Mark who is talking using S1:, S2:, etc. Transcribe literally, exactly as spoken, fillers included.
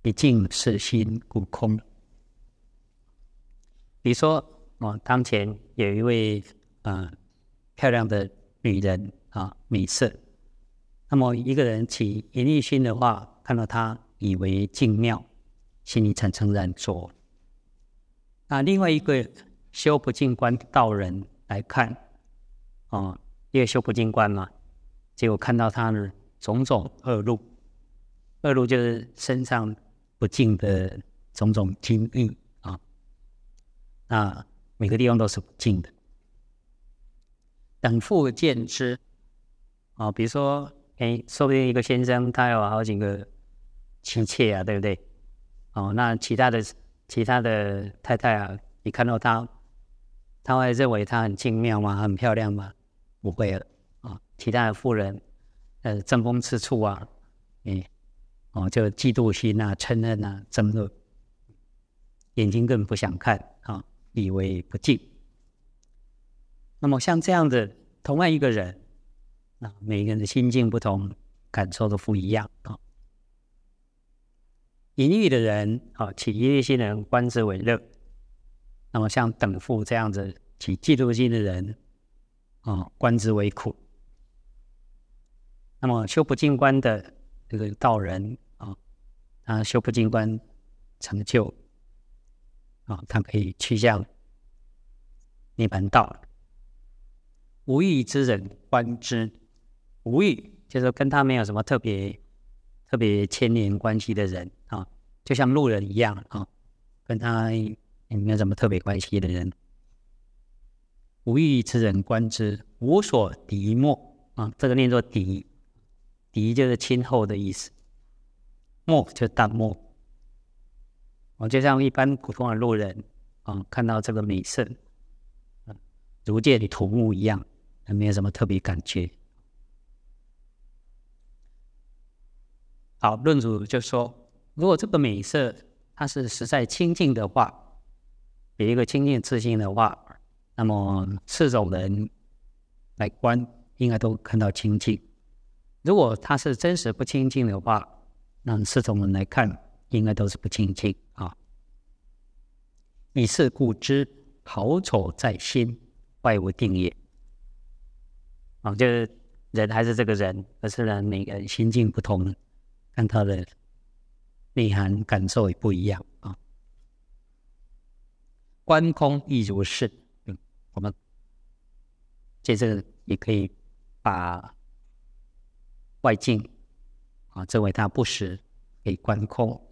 S1: 一境是心故空。比如说，哦，当前有一位呃漂亮的女人啊，美色。那么一个人起淫欲心的话，看到她以为静妙，心里产生染着。那另外一个修不净观道人来看，哦，因为修不净观嘛，结果看到他的种种恶路，恶路就是身上不净的种种经历啊，那每个地方都是不净的。等复见之啊，比如说，哎，说不定一个先生他有好几个妻妾啊，对不对？哦，那其他的其他的太太啊，你看到他，他会认为他很精妙吗？很漂亮吗？不会了啊。其他的妇人，呃，争风吃醋啊，哎，哦，就嫉妒心啊、嗔恨啊、憎恶，眼睛更不想看啊，以为不敬。那么像这样的同样一个人，啊，每个人的心境不同，感受都不一样啊。淫欲的人啊，起淫欲心的人观之为乐；那么像等复这样子起嫉妒心的人啊，观之为苦。那么修不净观的这个道人啊，他修不净观成就啊，他可以趋向涅槃道。无欲之人观之，无欲就是跟他没有什么特别特别牵连关系的人啊，就像路人一样啊，跟他没有什么特别关系的人。无欲之人观之，无所敌莫啊，这个念作敌，敌就是亲厚的意思，莫就淡漠。哦，就像一般普通的路人啊，看到这个美色，啊、如见土木一样，没有什么特别感觉。好，论主就说，如果这个美色它是实在清净的话，有一个清净自信的话，那么四种人来观，应该都看到清净。如果它是真实不清净的话，那四种人来看，应该都是不清净啊。以是故知，好丑在心，外无定也。啊，就是人还是这个人，可是呢，每个人心境不同，看他的内涵感受也不一样啊。观空亦如是，嗯，我们借这个也可以把外境啊，认为它不实，可以观空。